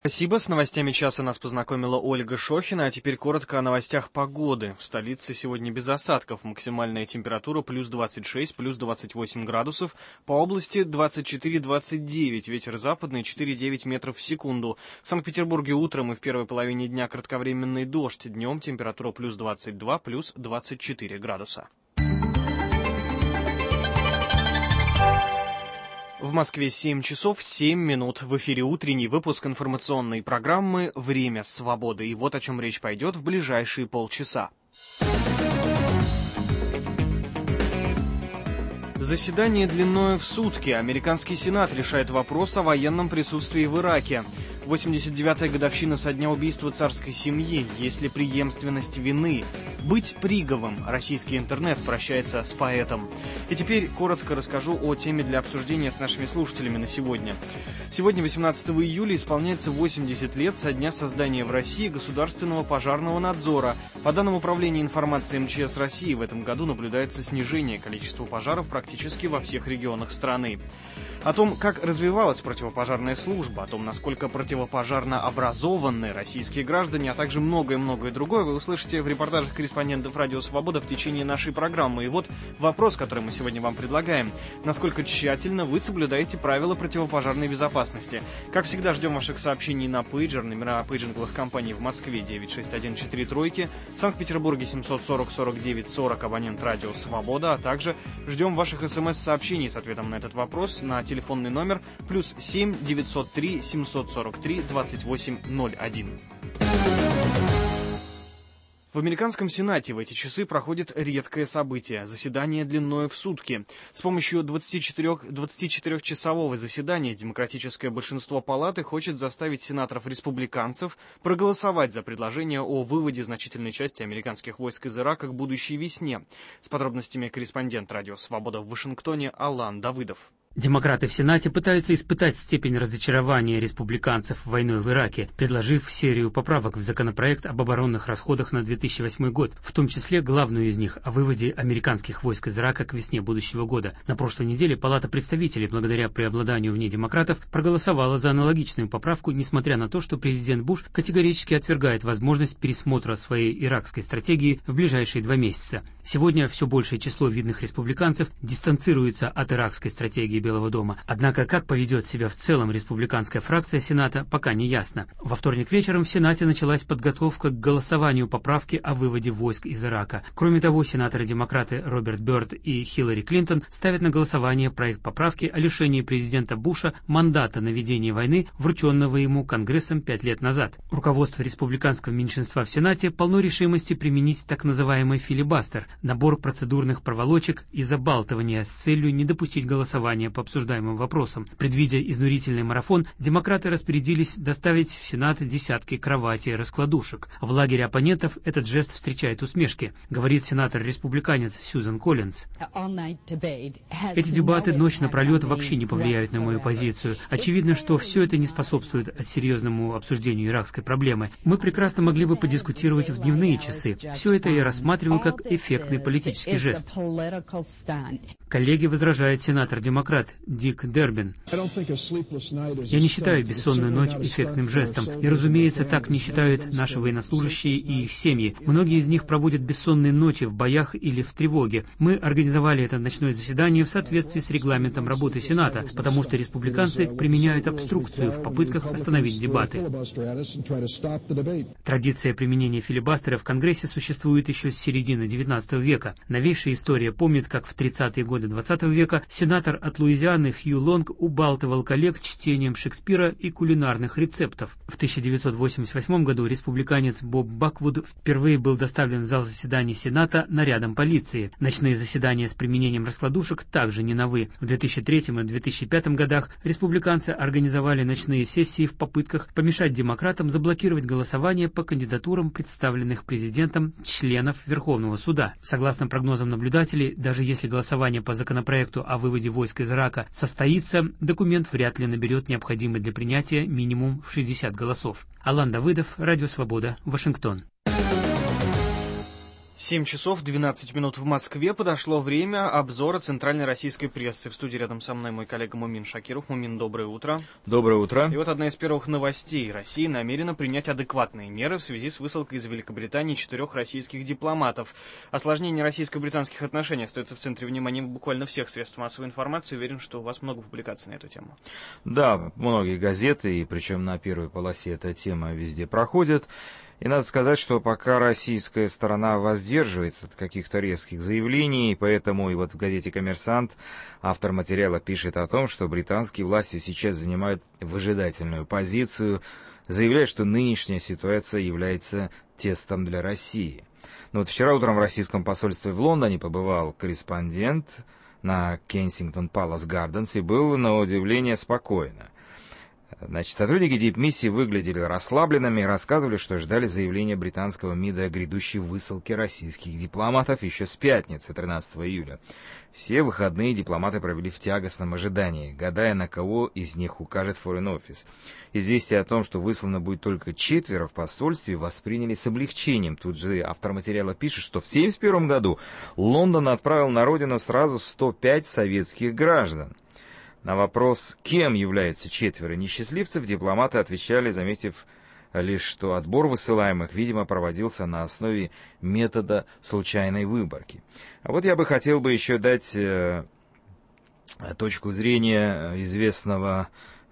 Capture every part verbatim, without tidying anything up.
Спасибо. С новостями часа нас познакомила Ольга Шохина, а теперь коротко о новостях погоды. В столице сегодня без осадков. Максимальная температура плюс двадцать шесть, плюс двадцать восемь градусов. По области двадцать четыре - двадцать девять. Ветер западный четыре - девять метров в секунду. В Санкт-Петербурге утром и в первой половине дня кратковременный дождь. Днем температура плюс двадцать два, плюс двадцать четыре градуса. В Москве семь часов семь минут. В эфире утренний выпуск информационной программы «Время свободы». И вот о чем речь пойдет в ближайшие полчаса. Заседание длиною в сутки. Американский Сенат решает вопрос о военном присутствии в Ираке. восемьдесят девятая годовщина со дня убийства царской семьи. Есть ли преемственность вины? Быть Приговым. Российский интернет прощается с поэтом. И теперь коротко расскажу о теме для обсуждения с нашими слушателями на сегодня. Сегодня, восемнадцатого июля, исполняется восемьдесят лет со дня создания в России Государственного пожарного надзора. По данным Управления информации эм че эс России, в этом году наблюдается снижение количества пожаров практически во всех регионах страны. О том, как развивалась противопожарная служба, о том, насколько противопожарно образованные российские граждане, а также многое-многое другое, вы услышите в репортажах корреспондентов «Радио Свобода» в течение нашей программы. И вот вопрос, который мы сегодня вам предлагаем. Насколько тщательно вы соблюдаете правила противопожарной безопасности? Как всегда, ждем ваших сообщений на пейджер, номера пейджинговых компаний в Москве девять шесть один четыре тройки, в Санкт-Петербурге семьсот сорок сорок девять сорок, абонент «Радио Свобода», а также ждем ваших смс-сообщений с ответом на этот вопрос на телефонный номер плюс семь девятьсот три семьсот сорок три двадцать восемь ноль один. В американском Сенате в эти часы проходит редкое событие – заседание длиною в сутки. С помощью двадцатичетырёхчасового заседания демократическое большинство палаты хочет заставить сенаторов-республиканцев проголосовать за предложение о выводе значительной части американских войск из Ирака к будущей весне. С подробностями корреспондент «Радио Свобода» в Вашингтоне Алан Давыдов. Демократы в Сенате пытаются испытать степень разочарования республиканцев войной в Ираке, предложив серию поправок в законопроект об оборонных расходах на две тысячи восьмой год, в том числе главную из них о выводе американских войск из Ирака к весне будущего года. На прошлой неделе Палата представителей, благодаря преобладанию в ней демократов, проголосовала за аналогичную поправку, несмотря на то, что президент Буш категорически отвергает возможность пересмотра своей иракской стратегии в ближайшие два месяца. Сегодня все большее число видных республиканцев дистанцируется от иракской стратегии Белого дома. Однако, как поведет себя в целом республиканская фракция Сената, пока не ясно. Во вторник вечером в Сенате началась подготовка к голосованию поправки о выводе войск из Ирака. Кроме того, сенаторы-демократы Роберт Бёрд и Хиллари Клинтон ставят на голосование проект поправки о лишении президента Буша мандата на ведение войны, врученного ему Конгрессом пять лет назад. Руководство республиканского меньшинства в Сенате полно решимости применить так называемый филибастер – набор процедурных проволочек и забалтывания с целью не допустить голосования по обсуждаемым вопросам. Предвидя изнурительный марафон, демократы распорядились доставить в Сенат десятки кроватей-раскладушек. В лагере оппонентов этот жест встречает усмешки, говорит сенатор-республиканец Сьюзан Коллинз. Эти дебаты ночь напролет вообще не повлияют на мою позицию. Очевидно, что все это не способствует серьезному обсуждению иракской проблемы. Мы прекрасно могли бы подискутировать в дневные часы. Все это я рассматриваю как эффектный политический жест. Коллеги, возражает сенатор-демократ Дик Дербин. Я не считаю бессонную ночь эффектным жестом. И, разумеется, так не считают наши военнослужащие и их семьи. Многие из них проводят бессонные ночи в боях или в тревоге. Мы организовали это ночное заседание в соответствии с регламентом работы Сената, потому что республиканцы применяют обструкцию в попытках остановить дебаты. Традиция применения филибастера в Конгрессе существует еще с середины девятнадцатого века. Новейшая история помнит, как в тридцатые годы двадцатого века сенатор от Луизианы Хью Лонг убалтывал коллег чтением Шекспира и кулинарных рецептов. В тысяча девятьсот восемьдесят восьмом году республиканец Боб Баквуд впервые был доставлен в зал заседаний Сената нарядом полиции. Ночные заседания с применением раскладушек также не новы. В две тысячи третьем и две тысячи пятом годах республиканцы организовали ночные сессии в попытках помешать демократам заблокировать голосование по кандидатурам, представленных президентом членов Верховного суда. Согласно прогнозам наблюдателей, даже если голосование по законопроекту о выводе войск из Ирака состоится, документ вряд ли наберет необходимый для принятия минимум в шестьдесят голосов. Алан Давыдов, Радио Свобода, Вашингтон. семь часов двенадцать минут в Москве. Подошло время обзора центральной российской прессы. В студии рядом со мной мой коллега Мумин Шакиров. Мумин, доброе утро. Доброе утро. И вот одна из первых новостей. Россия намерена принять адекватные меры в связи с высылкой из Великобритании четырех российских дипломатов. Осложнение российско-британских отношений остается в центре внимания буквально всех средств массовой информации. Уверен, что у вас много публикаций на эту тему. Да, многие газеты, и причем на первой полосе эта тема везде проходит. И надо сказать, что пока российская сторона воздерживается от каких-то резких заявлений, поэтому и вот в газете «Коммерсант» автор материала пишет о том, что британские власти сейчас занимают выжидательную позицию, заявляя, что нынешняя ситуация является тестом для России. Но вот вчера утром в российском посольстве в Лондоне побывал корреспондент на Кенсингтон Палас Гарденс и был, на удивление, спокойно. Значит, сотрудники дипмиссии выглядели расслабленными и рассказывали, что ждали заявления британского МИДа о грядущей высылке российских дипломатов еще с пятницы, тринадцатого июля. Все выходные дипломаты провели в тягостном ожидании, гадая, на кого из них укажет Foreign Office. Известие о том, что выслано будет только четверо в посольстве, восприняли с облегчением. Тут же автор материала пишет, что в семьдесят первом году Лондон отправил на родину сразу сто пять советских граждан. На вопрос, кем являются четверо несчастливцев, дипломаты отвечали, заметив лишь, что отбор высылаемых, видимо, проводился на основе метода случайной выборки. А вот я бы хотел бы еще дать э, точку зрения известного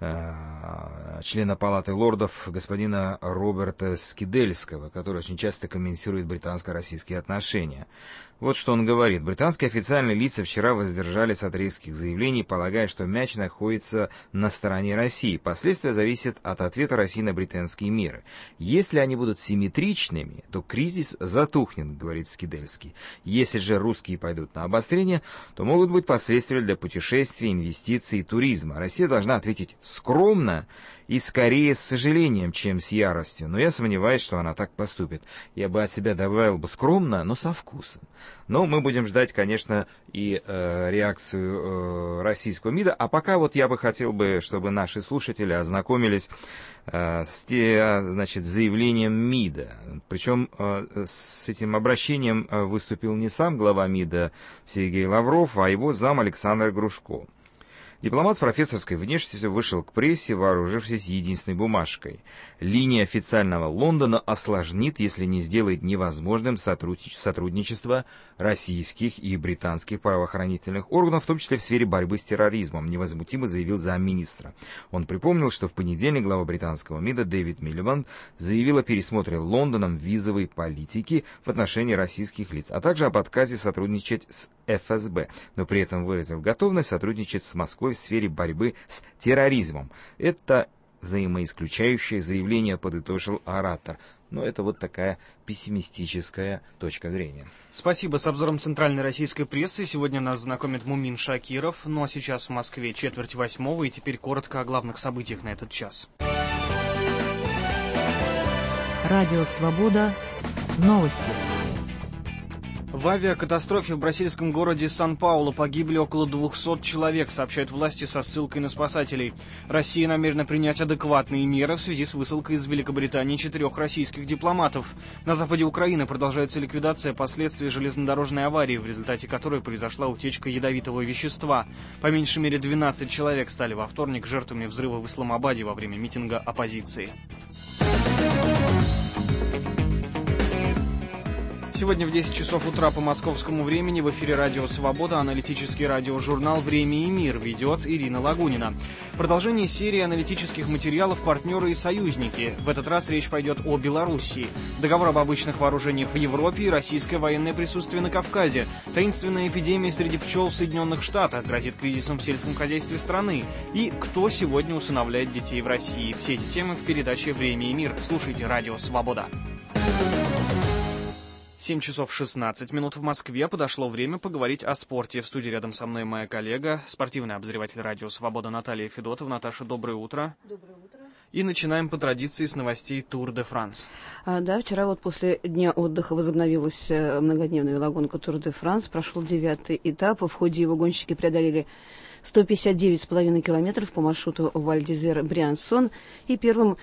э, члена Палаты лордов господина Роберта Скидельского, который очень часто комментирует британско-российские отношения. Вот что он говорит. Британские официальные лица вчера воздержались от резких заявлений, полагая, что мяч находится на стороне России. Последствия зависят от ответа России на британские меры. Если они будут симметричными, то кризис затухнет, говорит Скидельский. Если же русские пойдут на обострение, то могут быть последствия для путешествий, инвестиций и туризма. Россия должна ответить скромно и скорее с сожалением, чем с яростью. Но я сомневаюсь, что она так поступит. Я бы от себя добавил бы скромно, но со вкусом. Но мы будем ждать, конечно, и э, реакцию э, российского МИДа. А пока вот я бы хотел бы, чтобы наши слушатели ознакомились э, с те, значит, заявлением МИДа. Причем э, с этим обращением э, выступил не сам глава МИДа Сергей Лавров, а его зам Александр Грушко. Дипломат с профессорской внешностью вышел к прессе, вооружившись единственной бумажкой. Линия официального Лондона осложнит, если не сделает невозможным сотрудничество российских и британских правоохранительных органов, в том числе в сфере борьбы с терроризмом, невозмутимо заявил замминистра. Он припомнил, что в понедельник глава британского МИДа Дэвид Милибанд заявил о пересмотре Лондоном визовой политики в отношении российских лиц, а также об отказе сотрудничать с эф эс бэ, но при этом выразил готовность сотрудничать с Москвой в сфере борьбы с терроризмом. Это взаимоисключающее заявление, подытожил оратор. Но это вот такая пессимистическая точка зрения. Спасибо. С обзором центральной российской прессы сегодня нас знакомит Мумин Шакиров. Ну а сейчас в Москве четверть восьмого, и теперь коротко о главных событиях на этот час. Радио «Свобода». Новости. В авиакатастрофе в бразильском городе Сан-Паулу погибли около двухсот человек, сообщают власти со ссылкой на спасателей. Россия намерена принять адекватные меры в связи с высылкой из Великобритании четырех российских дипломатов. На западе Украины продолжается ликвидация последствий железнодорожной аварии, в результате которой произошла утечка ядовитого вещества. По меньшей мере двенадцать человек стали во вторник жертвами взрыва в Исламабаде во время митинга оппозиции. Сегодня в десять часов утра по московскому времени в эфире «Радио Свобода» аналитический радиожурнал «Время и мир» ведет Ирина Лагунина. Продолжение серии аналитических материалов «Партнеры и союзники». В этот раз речь пойдет о Белоруссии. Договор об обычных вооружениях в Европе и российское военное присутствие на Кавказе. Таинственная эпидемия среди пчел в Соединенных Штатах грозит кризисом в сельском хозяйстве страны. И кто сегодня усыновляет детей в России. Все эти темы в передаче «Время и мир». Слушайте «Радио Свобода». семь часов шестнадцать минут в Москве. Подошло время поговорить о спорте. В студии рядом со мной моя коллега, спортивный обозреватель «Радио Свобода» Наталья Федотова. Наташа, доброе утро. Доброе утро. И начинаем по традиции с новостей Тур де Франс. А, да, вчера вот после дня отдыха возобновилась многодневная велогонка Тур де Франс. Прошел девятый этап. В ходе его гонщики преодолели сто пятьдесят девять с половиной километров по маршруту Валь-д'Изер-Бриансон. И первым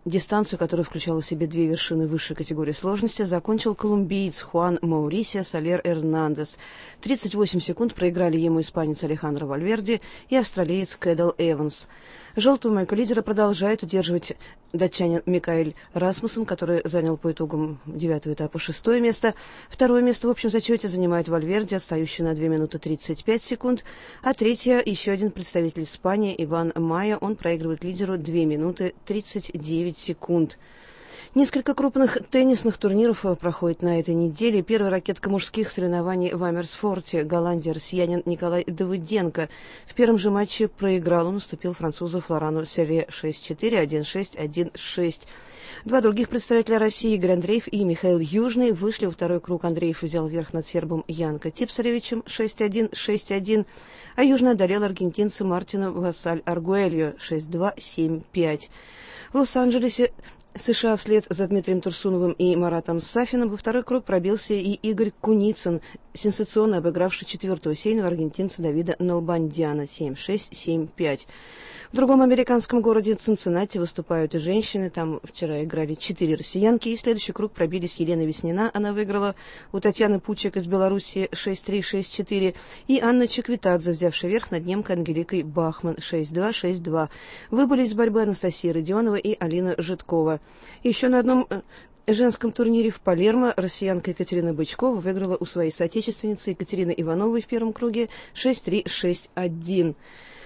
дистанцию, которая включала в себе две вершины высшей категории сложности, закончил колумбиец Хуан Маурисио Солер Эрнандес. тридцать восемь секунд проиграли ему испанец Алехандро Вальверде и австралиец Кэдл Эванс. Желтую майку лидера продолжает удерживать датчанин Микаэль Расмуссен, который занял по итогам девятого этапа шестое место. Второе место в общем зачете занимает Вальверде, отстающий на две минуты тридцать пять секунд. А третье — еще один представитель Испании, Иван Майя. Он проигрывает лидеру две минуты тридцать девять секунд. Несколько крупных теннисных турниров проходит на этой неделе. Первая ракетка мужских соревнований в Амерсфорте. Голландия, россиянин Николай Давыденко. В первом же матче проиграл. Он уступил французу Флорану Серре шесть четыре, один шесть, один шесть. Два других представителя России, Игорь Андреев и Михаил Южный, вышли во второй круг. Андреев взял верх над сербом Янко Типсаревичем шесть один, шесть один, а Южный одолел аргентинца Мартина Васаль-Аргуэльо шесть два, семь пять. В Лос-Анджелесе, США, вслед за Дмитрием Турсуновым и Маратом Сафиным во второй круг пробился и Игорь Куницын, сенсационно обыгравший четвертого сейного аргентинца Давида Налбандяна семь шесть, семь пять. В другом американском городе Цинциннати выступают и женщины. Там вчера играли четыре россиянки, и в следующий круг пробились Елена Веснина. Она выиграла у Татьяны Пучек из Беларуси шесть три, шесть четыре, и Анна Чеквитадзе, взявшая верх над немкой Ангеликой Бахман шесть два, шесть два. Выбыли из борьбы Анастасия Родионова и Алина Житкова. Еще на одном женском турнире в Палермо россиянка Екатерина Бычкова выиграла у своей соотечественницы Екатерины Ивановой в первом круге шесть три, шесть один.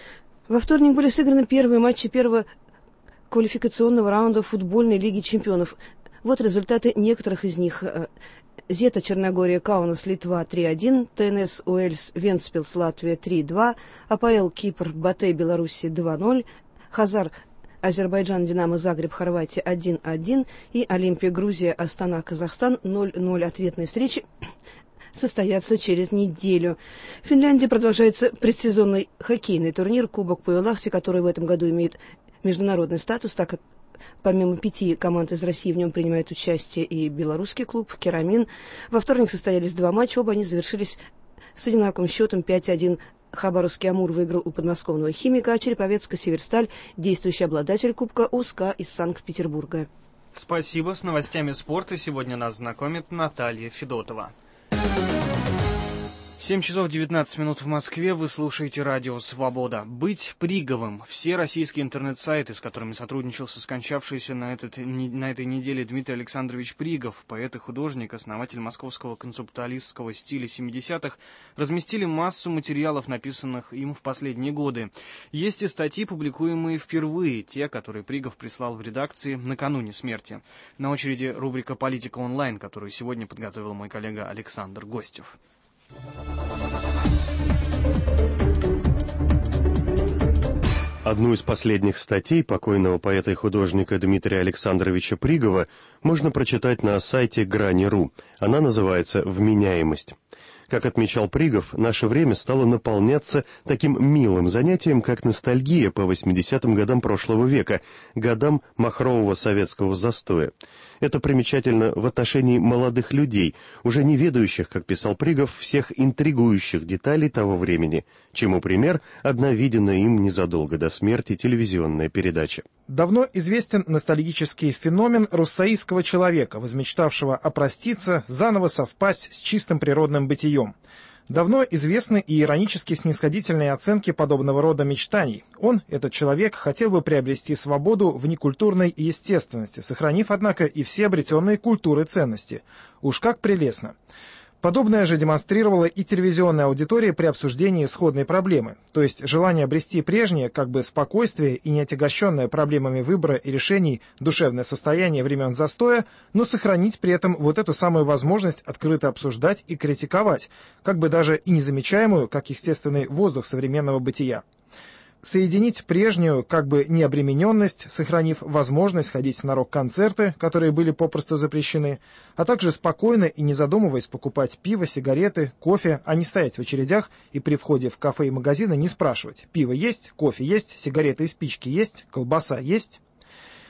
Во вторник были сыграны первые матчи первого квалификационного раунда футбольной лиги чемпионов. Вот результаты некоторых из них. Зета Черногория Каунас Литва три один, ТНС Уэльс Вентспилс Латвия три два, АПЛ Кипр Батэ Беларуси два ноль, Хазар Азербайджан Динамо Загреб Хорватия один один и Олимпия Грузия Астана Казахстан ноль ноль. Ответные встречи состоятся через неделю. В Финляндии продолжается предсезонный хоккейный турнир Кубок Пуэлахти, который в этом году имеет международный статус, так как помимо пяти команд из России в нем принимает участие и белорусский клуб «Керамин». Во вторник состоялись два матча, оба они завершились с одинаковым счетом пять один. Хабаровский «Амур» выиграл у подмосковного «Химика», а Череповецкая «Северсталь», действующий обладатель Кубка, у СКА из Санкт-Петербурга. Спасибо. С новостями спорта сегодня нас знакомит Наталья Федотова. семь часов девятнадцать минут в Москве. Вы слушаете радио «Свобода». Быть Приговым. Все российские интернет-сайты, с которыми сотрудничал скончавшийся на, этот, на этой неделе Дмитрий Александрович Пригов, поэт и художник, основатель московского концептуалистского стиля семидесятых, разместили массу материалов, написанных им в последние годы. Есть и статьи, публикуемые впервые, те, которые Пригов прислал в редакции накануне смерти. На очереди рубрика «Политика онлайн», которую сегодня подготовил мой коллега Александр Гостев. Одну из последних статей покойного поэта и художника Дмитрия Александровича Пригова можно прочитать на сайте Грани точка ру. Она называется «Вменяемость». Как отмечал Пригов, наше время стало наполняться таким милым занятием, как ностальгия по восьмидесятым годам прошлого века, годам махрового советского застоя. Это примечательно в отношении молодых людей, уже не ведающих, как писал Пригов, всех интригующих деталей того времени, чему пример одна виденная им незадолго до смерти телевизионная передача. Давно известен ностальгический феномен руссоистского человека, возмечтавшего опроститься, заново совпасть с чистым природным бытием. Давно известны и иронически снисходительные оценки подобного рода мечтаний. Он, этот человек, хотел бы приобрести свободу в некультурной естественности, сохранив, однако, и все обретенные культуры ценности. Уж как прелестно! Подобное же демонстрировала и телевизионная аудитория при обсуждении сходной проблемы, то есть желание обрести прежнее, как бы спокойствие и не отягощенное проблемами выбора и решений душевное состояние времен застоя, но сохранить при этом вот эту самую возможность открыто обсуждать и критиковать, как бы даже и незамечаемую, как естественный воздух современного бытия. Соединить прежнюю, как бы необремененность, сохранив возможность ходить на рок-концерты, которые были попросту запрещены, а также спокойно и не задумываясь покупать пиво, сигареты, кофе, а не стоять в очередях и при входе в кафе и магазины не спрашивать: пиво есть, кофе есть, сигареты и спички есть, колбаса есть.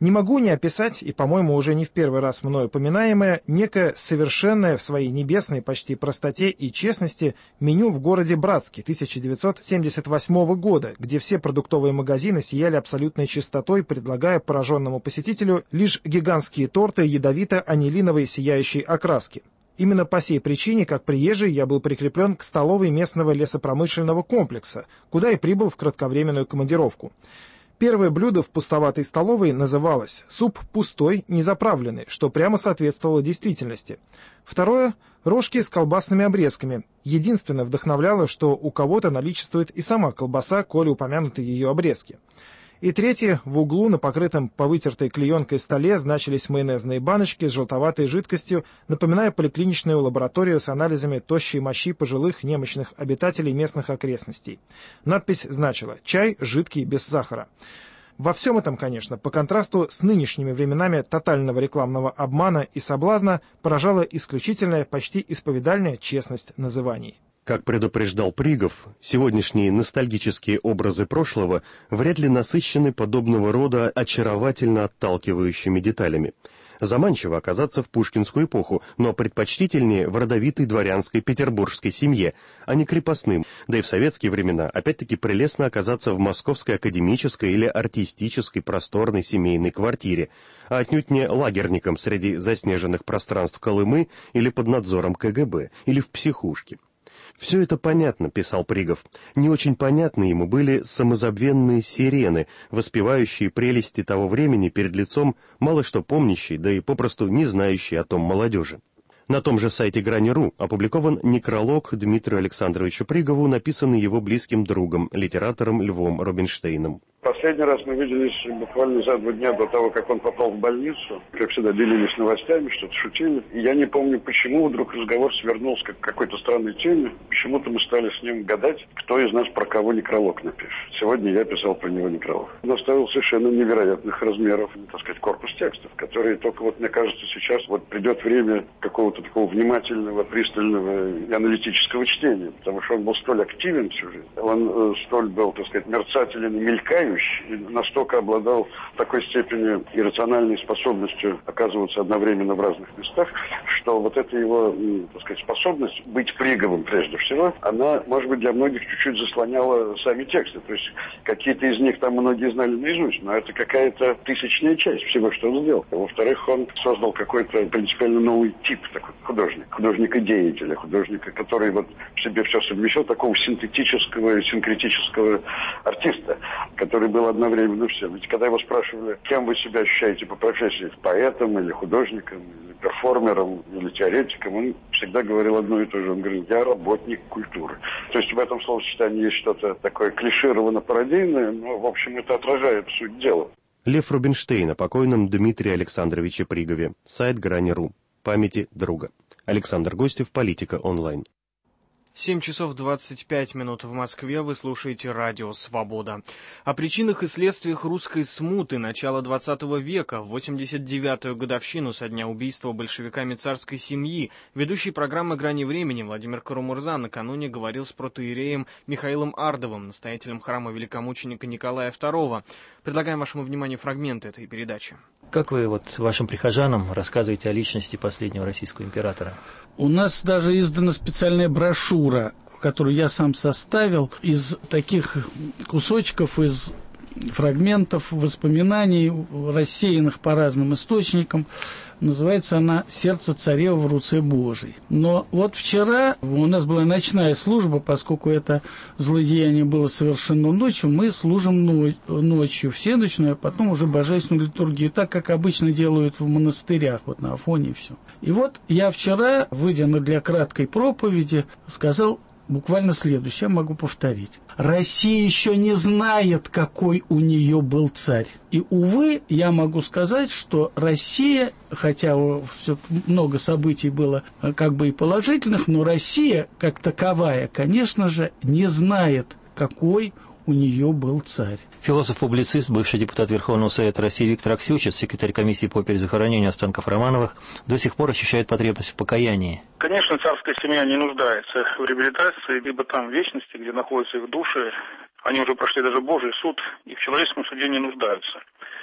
Не могу не описать, и, по-моему, уже не в первый раз мною упоминаемое, некое совершенное в своей небесной почти простоте и честности меню в городе Братске тысяча девятьсот семьдесят восьмого года, где все продуктовые магазины сияли абсолютной чистотой, предлагая пораженному посетителю лишь гигантские торты ядовито-анилиновой сияющей окраски. Именно по сей причине, как приезжий, я был прикреплен к столовой местного лесопромышленного комплекса, куда и прибыл в кратковременную командировку. Первое блюдо в пустоватой столовой называлось «суп пустой, незаправленный», что прямо соответствовало действительности. Второе – рожки с колбасными обрезками. Единственное вдохновляло, что у кого-то наличествует и сама колбаса, коли упомянуты ее обрезки. И третье, в углу на покрытом повытертой клеенкой столе значились майонезные баночки с желтоватой жидкостью, напоминая поликлиничную лабораторию с анализами тощей мочи пожилых немощных обитателей местных окрестностей. Надпись значила «Чай жидкий, без сахара». Во всем этом, конечно, по контрасту с нынешними временами тотального рекламного обмана и соблазна поражала исключительная, почти исповедальная честность называний. Как предупреждал Пригов, сегодняшние ностальгические образы прошлого вряд ли насыщены подобного рода очаровательно отталкивающими деталями. Заманчиво оказаться в пушкинскую эпоху, но предпочтительнее в родовитой дворянской петербургской семье, а не крепостным, да и в советские времена опять-таки прелестно оказаться в московской академической или артистической просторной семейной квартире, а отнюдь не лагерником среди заснеженных пространств Колымы или под надзором ка гэ бэ, или в психушке. «Все это понятно», — писал Пригов. «Не очень понятны ему были самозабвенные сирены, воспевающие прелести того времени перед лицом мало что помнящей, да и попросту не знающей о том молодежи». На том же сайте Грани.ру опубликован некролог Дмитрию Александровичу Пригову, написанный его близким другом, литератором Львом Рубинштейном. Последний раз мы виделись буквально за два дня до того, как он попал в больницу. Как всегда, делились новостями, что-то шутили. И я не помню, почему вдруг разговор свернулся к какой-то странной теме. Почему-то мы стали с ним гадать, кто из нас про кого некролог напишет. Сегодня я писал про него некролог. Он оставил совершенно невероятных размеров, так сказать, корпус текстов, которые только, вот мне кажется, сейчас вот придет время какого-то такого внимательного, пристального и аналитического чтения. Потому что он был столь активен всю жизнь. Он э, столь был, так сказать, мерцателен и мелькающий. И настолько обладал в такой степени иррациональной способностью оказываться одновременно в разных местах, что вот эта его, так сказать, способность быть Приговым прежде всего, она, может быть, для многих чуть-чуть заслоняла сами тексты. То есть какие-то из них там многие знали наизусть, но это какая-то тысячная часть всего, что он сделал. Во-вторых, он создал какой-то принципиально новый тип такой художник, художника-деятеля, художника, который вот в себе все совмещал, такого синтетического и синкретического артиста, который был одновременно всем. Ведь когда его спрашивали, кем вы себя ощущаете по профессии, поэтом или художником, или перформером, или теоретиком, он всегда говорил одно и то же. Он говорил, я работник культуры. То есть в этом словосочетании есть что-то такое клишировано-пародийное, но, в общем, это отражает суть дела. Лев Рубинштейн о покойном Дмитрии Александровиче Пригове. Сайт Грани.ру. Памяти друга. Александр Гостев, Политика онлайн. семь часов двадцать пять минут в Москве. Вы слушаете радио «Свобода». О причинах и следствиях русской смуты начала двадцатого века, в восемьдесят девятую годовщину со дня убийства большевиками царской семьи, ведущий программы «Грани времени» Владимир Карамурза накануне говорил с протоиереем Михаилом Ардовым, настоятелем храма великомученика Николая второго. Предлагаем вашему вниманию фрагменты этой передачи. Как вы вот вашим прихожанам рассказываете о личности последнего российского императора? У нас даже издана специальная брошюра, которую я сам составил, из таких кусочков, из фрагментов воспоминаний, рассеянных по разным источникам. Называется она «Сердце царева в руце Божией». Но вот вчера у нас была ночная служба, поскольку это злодеяние было совершено ночью, мы служим ночью, всеночную, а потом уже божественную литургию, так, как обычно делают в монастырях, вот на Афоне и все. И вот я вчера, выйдя для краткой проповеди, сказал буквально следующее, я могу повторить. Россия еще не знает, какой у нее был царь. И, увы, я могу сказать, что Россия, хотя все много событий было как бы и положительных, но Россия, как таковая, конечно же, не знает, какой у нее был царь. Философ-публицист, бывший депутат Верховного Совета России Виктор Аксючев, секретарь комиссии по перезахоронению останков Романовых, до сих пор ощущает потребность в покаянии. Конечно, царская семья не нуждается в реабилитации, либо там в вечности, где находятся их души. Они уже прошли даже Божий суд и в человеческом суде не нуждаются.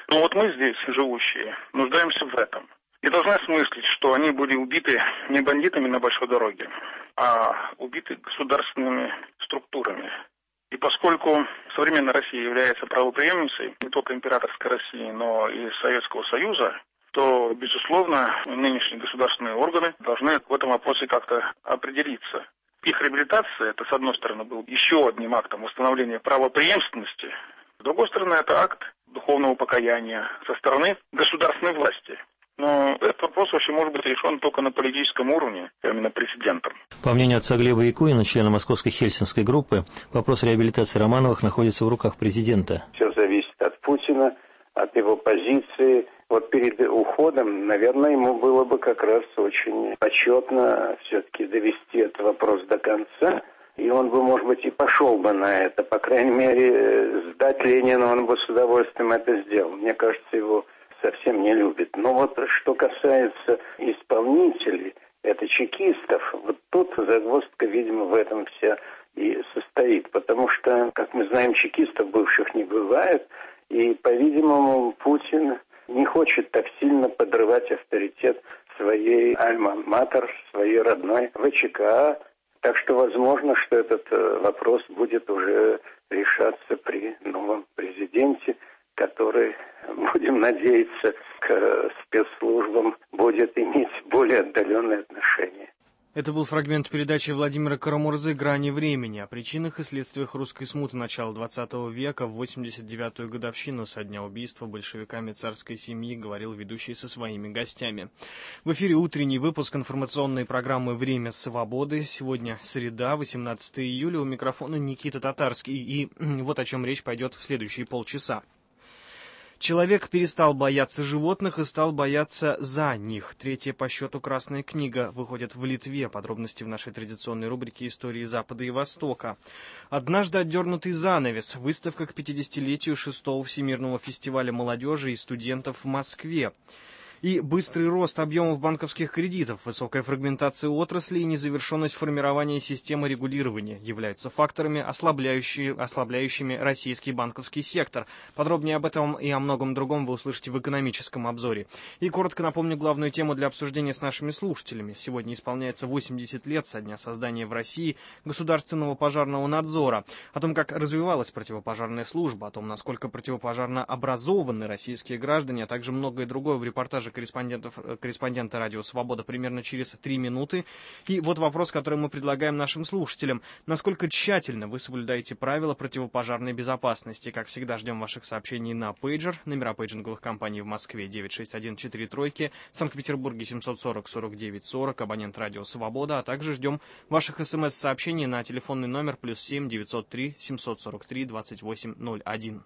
Но вот мы здесь, живущие, нуждаемся в этом. И должны осмыслить, что они были убиты не бандитами на большой дороге, а убиты государственными структурами. И поскольку современная Россия является правопреемницей не только императорской России, но и Советского Союза, то, безусловно, нынешние государственные органы должны в этом вопросе как-то определиться. Их реабилитация, это, с одной стороны, был еще одним актом восстановления правопреемственности, с другой стороны, это акт духовного покаяния со стороны государственной власти. Но этот вопрос вообще может быть решен только на политическом уровне, именно президентом. По мнению отца Глеба Якунина, члена Московской Хельсинской группы, вопрос реабилитации Романовых находится в руках президента. Все зависит от Путина, от его позиции. Вот перед уходом, наверное, ему было бы как раз очень почетно все-таки довести этот вопрос до конца. И он бы, может быть, и пошел бы на это. По крайней мере, сдать Ленина он бы с удовольствием это сделал. Мне кажется, его совсем не любит. Но вот что касается исполнителей, это чекистов, вот тут загвоздка, видимо, в этом вся и состоит. Потому что, как мы знаем, чекистов бывших не бывает. И, по-видимому, Путин не хочет так сильно подрывать авторитет своей альма-матер, своей родной ВЧК. Так что возможно, что этот вопрос будет уже решаться при новом президенте, который, будем надеяться, к спецслужбам будет иметь более отдаленные отношения. Это был фрагмент передачи Владимира Карамурзы «Грани времени» о причинах и следствиях русской смуты начала двадцатого века в восемьдесят девятую годовщину со дня убийства большевиками царской семьи, говорил ведущий со своими гостями. В эфире утренний выпуск информационной программы «Время свободы». Сегодня среда, восемнадцатого июля. У микрофона Никита Татарский. И вот о чем речь пойдет в следующие полчаса. Человек перестал бояться животных и стал бояться за них. Третья по счету «Красная книга» выходит в Литве. Подробности в нашей традиционной рубрике «Истории Запада и Востока». Однажды отдернутый занавес. Выставка к пятидесятилетию шестого Всемирного фестиваля молодежи и студентов в Москве. И быстрый рост объемов банковских кредитов, высокая фрагментация отрасли и незавершенность формирования системы регулирования являются факторами, ослабляющими, ослабляющими российский банковский сектор. Подробнее об этом и о многом другом вы услышите в экономическом обзоре. И коротко напомню главную тему для обсуждения с нашими слушателями. Сегодня исполняется восемьдесят лет со дня создания в России государственного пожарного надзора. О том, как развивалась противопожарная служба, о том, насколько противопожарно образованы российские граждане, а также многое другое в репортаже корреспондентов, корреспондента «Радио Свобода» примерно через три минуты. И вот вопрос, который мы предлагаем нашим слушателям. Насколько тщательно вы соблюдаете правила противопожарной безопасности? Как всегда, ждем ваших сообщений на пейджер. Номера пейджинговых компаний в Москве девять шесть один четыре тройки, в Санкт-Петербурге семьсот сорок сорок девять сорок, абонент «Радио Свобода», а также ждем ваших смс-сообщений на телефонный номер плюс семь девятьсот три семьсот сорок три двадцать восемь ноль один.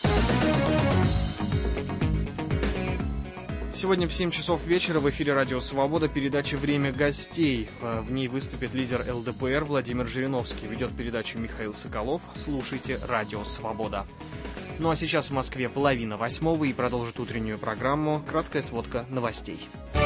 Сегодня в семь часов вечера в эфире «Радио Свобода» передача «Время гостей». В ней выступит лидер эл дэ пэ эр Владимир Жириновский. Ведет передачу Михаил Соколов. Слушайте «Радио Свобода». Ну а сейчас в Москве половина восьмого и продолжит утреннюю программу краткая сводка новостей.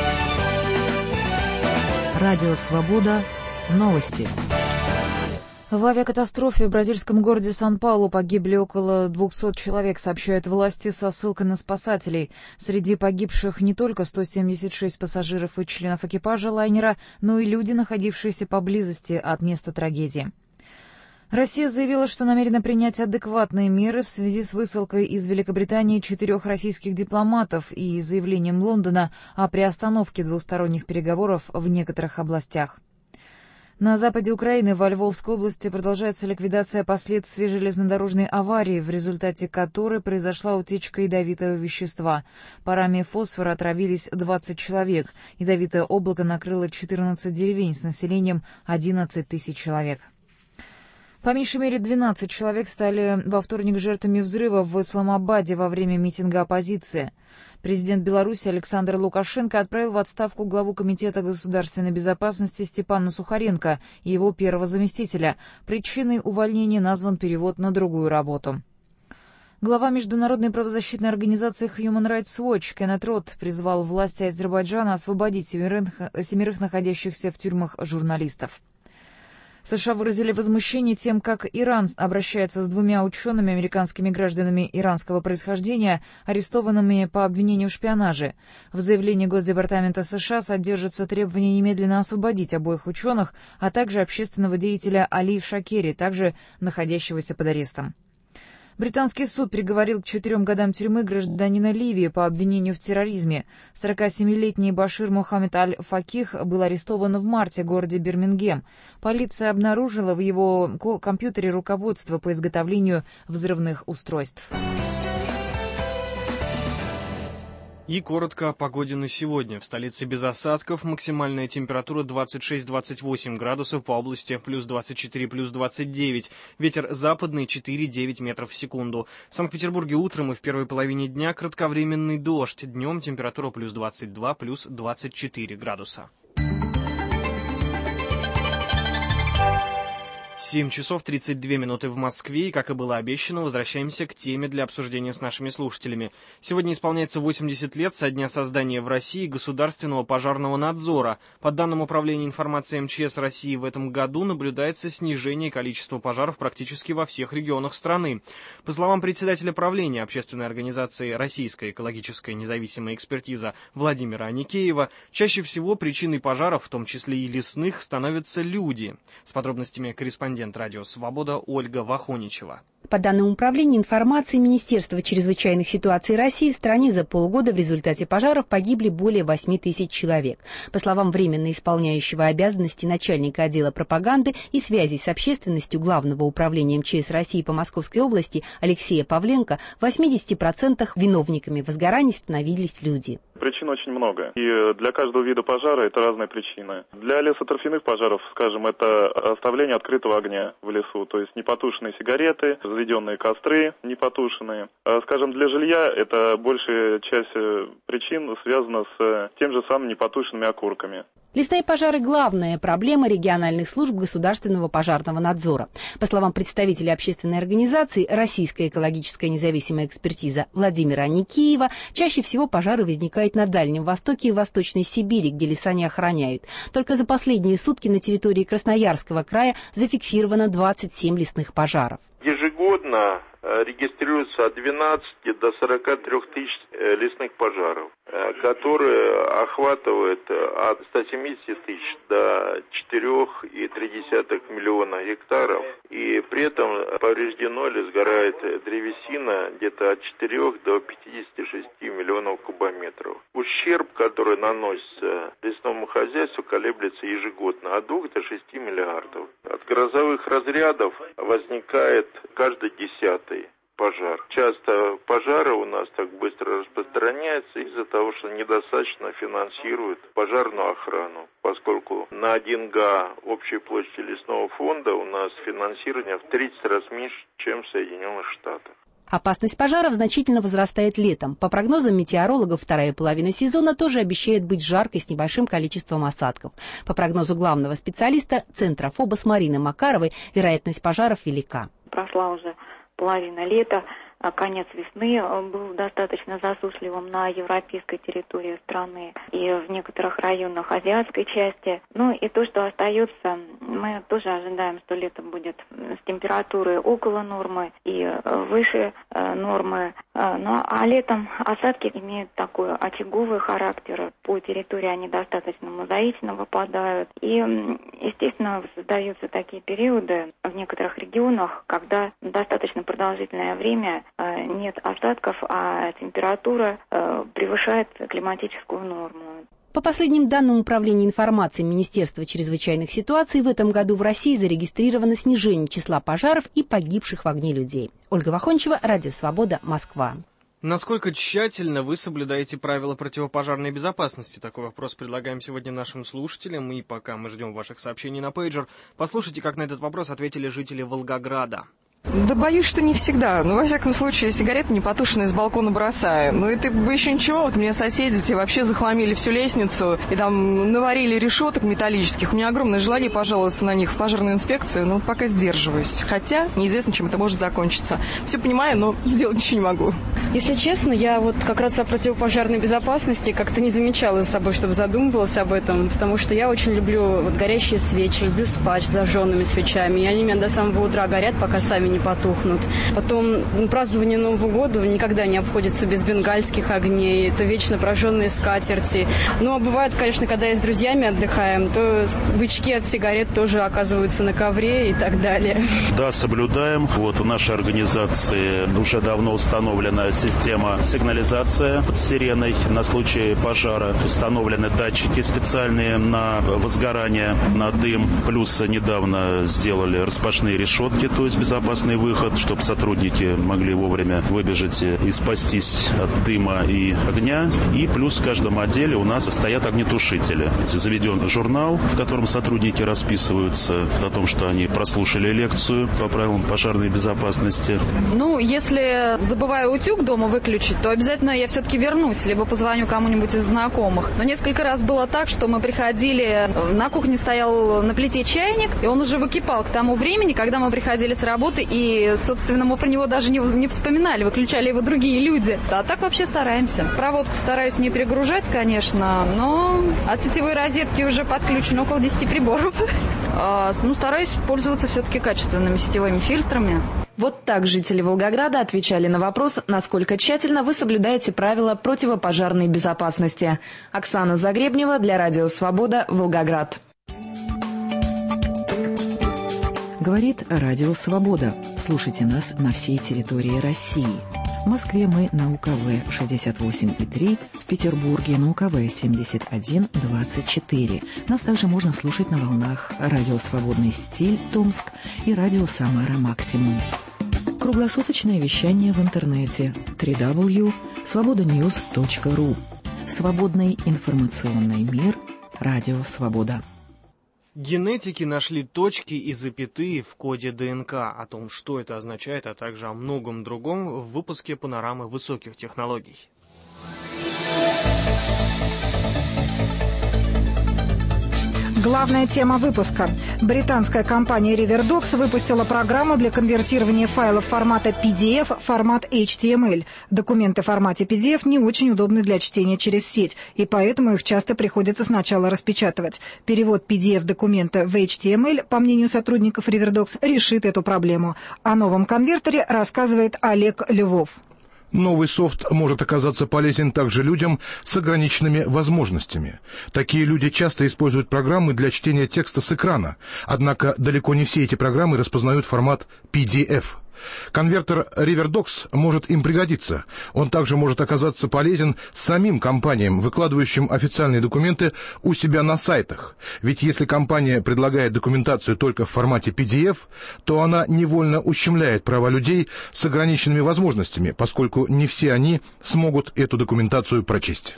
«Радио Свобода». Новости. В авиакатастрофе в бразильском городе Сан-Паулу погибли около двухсот человек, сообщают власти со ссылкой на спасателей. Среди погибших не только сто семьдесят шесть пассажиров и членов экипажа лайнера, но и люди, находившиеся поблизости от места трагедии. Россия заявила, что намерена принять адекватные меры в связи с высылкой из Великобритании четырех российских дипломатов и заявлением Лондона о приостановке двусторонних переговоров в некоторых областях. На западе Украины, во Львовской области, продолжается ликвидация последствий железнодорожной аварии, в результате которой произошла утечка ядовитого вещества. Парами фосфора отравились двадцать человек. Ядовитое облако накрыло четырнадцать деревень с населением одиннадцать тысяч человек. По меньшей мере двенадцать человек стали во вторник жертвами взрыва в Исламабаде во время митинга оппозиции. Президент Беларуси Александр Лукашенко отправил в отставку главу Комитета государственной безопасности Степана Сухаренко и его первого заместителя. Причиной увольнения назван перевод на другую работу. Глава международной правозащитной организации Human Rights Watch Кеннет Рот призвал власти Азербайджана освободить семерых, семерых находящихся в тюрьмах журналистов. США выразили возмущение тем, как Иран обращается с двумя учеными, американскими гражданами иранского происхождения, арестованными по обвинению в шпионаже. В заявлении Госдепартамента США содержится требование немедленно освободить обоих ученых, а также общественного деятеля Али Шакери, также находящегося под арестом. Британский суд приговорил к четырем годам тюрьмы гражданина Ливии по обвинению в терроризме. сорокасемилетний Башир Мохаммед Аль-Факих был арестован в марте в городе Бирмингем. Полиция обнаружила в его компьютере руководство по изготовлению взрывных устройств. И коротко о погоде на сегодня. В столице без осадков, максимальная температура двадцать шесть — двадцать восемь градусов, по области плюс двадцать четыре — плюс двадцать девять. Ветер западный четыре — девять метров в секунду. В Санкт-Петербурге утром и в первой половине дня кратковременный дождь. Днем температура плюс двадцать два — плюс двадцать четыре градуса. семь часов тридцать две минуты в Москве, и, как и было обещано, возвращаемся к теме для обсуждения с нашими слушателями. Сегодня исполняется восемьдесят лет со дня создания в России Государственного пожарного надзора. По данным Управления информации эм че эс России, в этом году наблюдается снижение количества пожаров практически во всех регионах страны. По словам председателя правления общественной организации «Российская экологическая независимая экспертиза» Владимира Аникеева, чаще всего причиной пожаров, в том числе и лесных, становятся люди. С подробностями корреспондент Радио Свобода Ольга Вахоничева. По данным Управления информации Министерства чрезвычайных ситуаций России, в стране за полгода в результате пожаров погибли более восьми тысяч человек. По словам временно исполняющего обязанности начальника отдела пропаганды и связи с общественностью Главного управления эм че эс России по Московской области Алексея Павленко, в восьмидесяти процентах виновниками возгораний становились люди. Причин очень много. И для каждого вида пожара это разные причины. Для лесоторфяных пожаров, скажем, это оставление открытого огня в лесу, то есть непотушенные сигареты, заведенные костры непотушенные. А, скажем, для жилья это большая часть причин связана с тем же самым непотушенными окурками. Лесные пожары – главная проблема региональных служб государственного пожарного надзора. По словам представителя общественной организации «Российская экологическая независимая экспертиза» Владимира Аникеева, чаще всего пожары возникают на Дальнем Востоке и Восточной Сибири, где леса не охраняют. Только за последние сутки на территории Красноярского края зафиксировано двадцать семь лесных пожаров. Ежегодно регистрируется от двенадцати до сорока трёх тысяч лесных пожаров, которые охватывают от ста семидесяти тысяч до четырёх и трёх десятых миллиона гектаров. И при этом повреждено или сгорает древесина где-то от четырёх до пятидесяти шести миллионов кубометров. Ущерб, который наносится лесному хозяйству, колеблется ежегодно от двух до шести миллиардов. От грозовых разрядов возникает каждый десятый пожар. Часто пожары у нас так быстро распространяются из-за того, что недостаточно финансируют пожарную охрану, поскольку на один га общей площади лесного фонда у нас финансирование в тридцать раз меньше, чем в Соединенных Штатах. Опасность пожаров значительно возрастает летом. По прогнозам метеорологов, вторая половина сезона тоже обещает быть жаркой с небольшим количеством осадков. По прогнозу главного специалиста Центра ФОБОС Марины Макаровой, вероятность пожаров велика. Прошла уже половина лета, а конец весны был достаточно засушливым на европейской территории страны и в некоторых районах азиатской части. Ну и то, что остается, мы тоже ожидаем, что лето будет с температурой около нормы и выше нормы. Ну а летом осадки имеют такой очаговый характер. По территории они достаточно мозаично выпадают. И, естественно, создаются такие периоды в некоторых регионах, когда достаточно продолжительное время нет осадков, а температура превышает климатическую норму. По последним данным Управления информации Министерства чрезвычайных ситуаций, в этом году в России зарегистрировано снижение числа пожаров и погибших в огне людей. Ольга Вахончева, Радио Свобода, Москва. Насколько тщательно вы соблюдаете правила противопожарной безопасности? Такой вопрос предлагаем сегодня нашим слушателям. И пока мы ждем ваших сообщений на пейджер, послушайте, как на этот вопрос ответили жители Волгограда. Да боюсь, что не всегда. Ну, во всяком случае, сигареты непотушенные с балкона бросаю. Ну, это бы еще ничего. Вот мне соседи те вообще захламили всю лестницу и там наварили решеток металлических. У меня огромное желание пожаловаться на них в пожарную инспекцию, но пока сдерживаюсь. Хотя неизвестно, чем это может закончиться. Все понимаю, но сделать ничего не могу. Если честно, я вот как раз о противопожарной безопасности как-то не замечала за собой, чтобы задумывалась об этом, потому что я очень люблю вот горящие свечи, люблю спать с зажженными свечами, и они у меня до самого утра горят, пока сами не потухнут. Потом празднование Нового года никогда не обходится без бенгальских огней, это вечно прожженные скатерти. Ну, а бывает, конечно, когда я с друзьями отдыхаем, то бычки от сигарет тоже оказываются на ковре и так далее. Да, соблюдаем. Вот в нашей организации уже давно установлена система сигнализации с сиреной на случай пожара. Установлены датчики специальные на возгорание, на дым. Плюс недавно сделали распашные решетки, то есть безопасный выход, чтобы сотрудники могли вовремя выбежать и спастись от дыма и огня. И плюс в каждом отделе у нас стоят огнетушители. Заведен журнал, в котором сотрудники расписываются о том, что они прослушали лекцию по правилам пожарной безопасности. Ну, если забываю утюг дома выключить, то обязательно я все-таки вернусь, либо позвоню кому-нибудь из знакомых. Но несколько раз было так, что мы приходили, на кухне стоял на плите чайник, и он уже выкипал к тому времени, когда мы приходили с работы, и, собственно, мы про него даже не, не вспоминали, выключали его другие люди. А так вообще стараемся. Проводку стараюсь не перегружать, конечно, но от сетевой розетки уже подключено около десяти приборов. Ну, стараюсь пользоваться все-таки качественными сетевыми фильтрами. Вот так жители Волгограда отвечали на вопрос, насколько тщательно вы соблюдаете правила противопожарной безопасности. Оксана Загребнева для Радио Свобода, Волгоград. Говорит Радио Свобода. Слушайте нас на всей территории России. В Москве мы на У К В шестьдесят восемь и три, в Петербурге на У К В семьдесят один двадцать четыре. Нас также можно слушать на волнах Радио Свободный стиль Томск и Радио Самара Максимум. Круглосуточное вещание в интернете дабл ю дабл ю дабл ю точка свобода ньюс точка ру. Свободный информационный мир. Радио Свобода. Генетики нашли точки и запятые в коде Д Н К. О том, что это означает, а также о многом другом в выпуске «Панорамы высоких технологий». Главная тема выпуска. Британская компания Riverdocs выпустила программу для конвертирования файлов формата пи ди эф в формат эйч ти эм эль. Документы в формате пи ди эф не очень удобны для чтения через сеть, и поэтому их часто приходится сначала распечатывать. Перевод пи ди эф-документа в эйч ти эм эль, по мнению сотрудников Riverdocs, решит эту проблему. О новом конвертере рассказывает Олег Львов. Новый софт может оказаться полезен также людям с ограниченными возможностями. Такие люди часто используют программы для чтения текста с экрана, однако далеко не все эти программы распознают формат пи ди эф. Конвертер Riverdocs может им пригодиться. Он также может оказаться полезен самим компаниям, выкладывающим официальные документы у себя на сайтах. Ведь если компания предлагает документацию только в формате пи ди эф, то она невольно ущемляет права людей с ограниченными возможностями, поскольку не все они смогут эту документацию прочесть.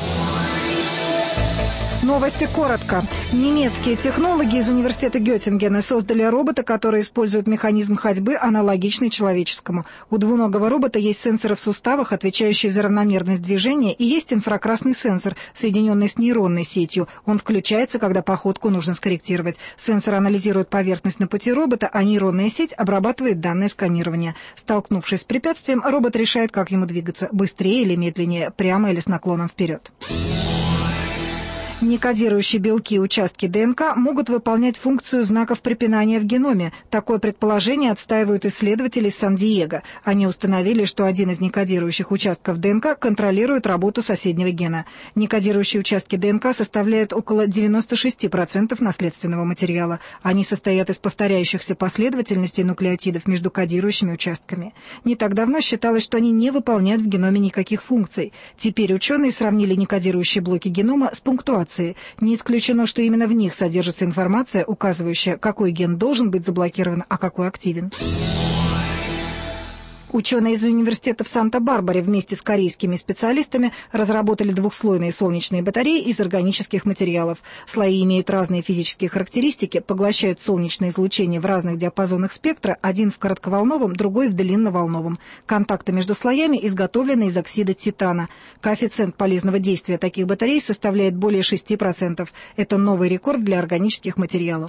Новости коротко. Немецкие технологи из университета Геттингена создали робота, который использует механизм ходьбы, аналогичный человеческому. У двуногого робота есть сенсоры в суставах, отвечающие за равномерность движения, и есть инфракрасный сенсор, соединенный с нейронной сетью. Он включается, когда походку нужно скорректировать. Сенсор анализирует поверхность на пути робота, а нейронная сеть обрабатывает данные сканирования. Столкнувшись с препятствием, робот решает, как ему двигаться – быстрее или медленнее, прямо или с наклоном вперед. Некодирующие белки участки Д Н К могут выполнять функцию знаков препинания в геноме. Такое предположение отстаивают исследователи из Сан-Диего. Они установили, что один из некодирующих участков Д Н К контролирует работу соседнего гена. Некодирующие участки Д Н К составляют около девяносто шесть процентов наследственного материала. Они состоят из повторяющихся последовательностей нуклеотидов между кодирующими участками. Не так давно считалось, что они не выполняют в геноме никаких функций. Теперь ученые сравнили некодирующие блоки генома с пунктуацией. Не исключено, что именно в них содержится информация, указывающая, какой ген должен быть заблокирован, а какой активен. Ученые из университета в Санта-Барбаре вместе с корейскими специалистами разработали двухслойные солнечные батареи из органических материалов. Слои имеют разные физические характеристики, поглощают солнечное излучение в разных диапазонах спектра, один в коротковолновом, другой в длинноволновом. Контакты между слоями изготовлены из оксида титана. Коэффициент полезного действия таких батарей составляет более шести процентов. Это новый рекорд для органических материалов.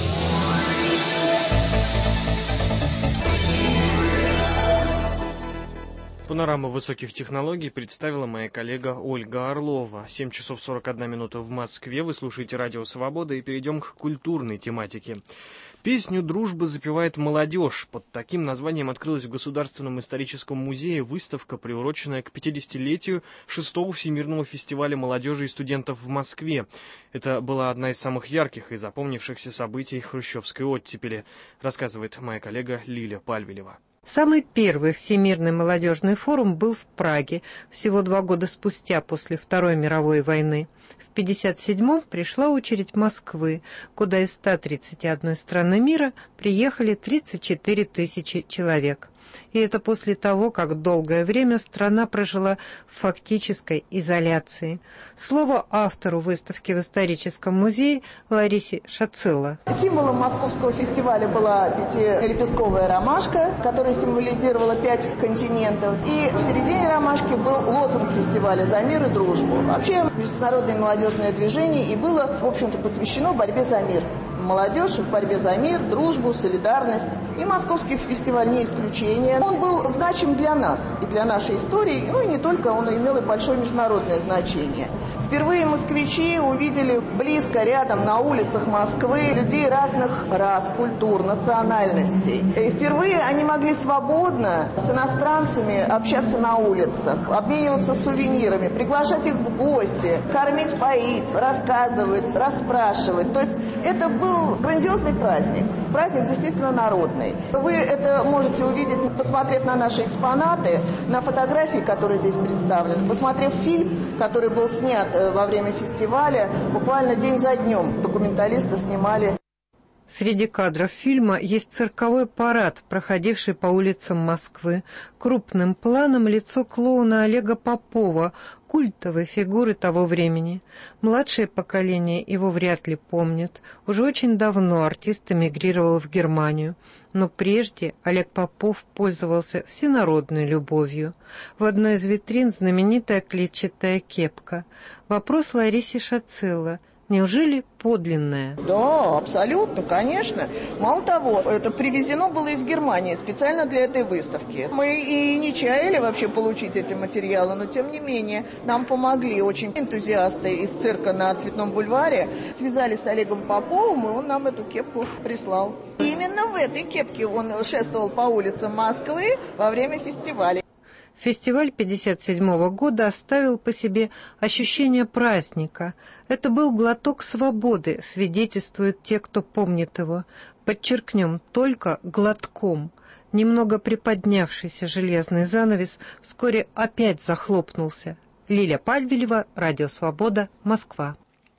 Панораму высоких технологий представила моя коллега Ольга Орлова. семь часов сорок одна минута в Москве. Вы слушаете Радио Свобода, и перейдем к культурной тематике. Песню «Дружба» запевает молодежь. Под таким названием открылась в Государственном историческом музее выставка, приуроченная к пятидесятилетию шестого Всемирного фестиваля молодежи и студентов в Москве. Это была одна из самых ярких и запомнившихся событий хрущевской оттепели, рассказывает моя коллега Лиля Пальвелева. Самый первый Всемирный молодежный форум был в Праге всего два года спустя после Второй мировой войны. В пятьдесят седьмом пришла очередь Москвы, куда из ста тридцати одной страны мира приехали тридцать четыре тысячи человек. И это после того, как долгое время страна прожила в фактической изоляции. Слово автору выставки в историческом музее Ларисе Шацило. Символом московского фестиваля была пятилепестковая ромашка, которая символизировала пять континентов. И в середине ромашки был лозунг фестиваля «За мир и дружбу». Вообще, международное молодежное движение и было, в общем-то, посвящено борьбе за мир. Молодежь в борьбе за мир, дружбу, солидарность. И московский фестиваль не исключение. Он был значим для нас и для нашей истории, ну и не только, он имел и большое международное значение. Впервые москвичи увидели близко, рядом, на улицах Москвы людей разных рас, культур, национальностей. И впервые они могли свободно с иностранцами общаться на улицах, обмениваться сувенирами, приглашать их в гости, кормить, поить, рассказывать, расспрашивать. То есть это был грандиозный праздник. Праздник действительно народный. Вы это можете увидеть, посмотрев на наши экспонаты, на фотографии, которые здесь представлены, посмотрев фильм, который был снят во время фестиваля, буквально день за днем документалисты снимали. Среди кадров фильма есть цирковой парад, проходивший по улицам Москвы. Крупным планом лицо клоуна Олега Попова, культовой фигуры того времени. Младшее поколение его вряд ли помнит. Уже очень давно артист эмигрировал в Германию. Но прежде Олег Попов пользовался всенародной любовью. В одной из витрин знаменитая клетчатая кепка. Вопрос Ларисе Шацило. Неужели подлинная? Да, абсолютно, конечно. Мало того, это привезено было из Германии специально для этой выставки. Мы и не чаяли вообще получить эти материалы, но тем не менее нам помогли очень энтузиасты из цирка на Цветном бульваре. Связались с Олегом Поповым, и он нам эту кепку прислал. И именно в этой кепке он шествовал по улицам Москвы во время фестиваля. Фестиваль пятьдесят седьмого года оставил по себе ощущение праздника. Это был глоток свободы, свидетельствуют те, кто помнит его. Подчеркнем, только глотком. Немного приподнявшийся железный занавес вскоре опять захлопнулся. Лиля Пальвелева, Радио Свобода, Москва.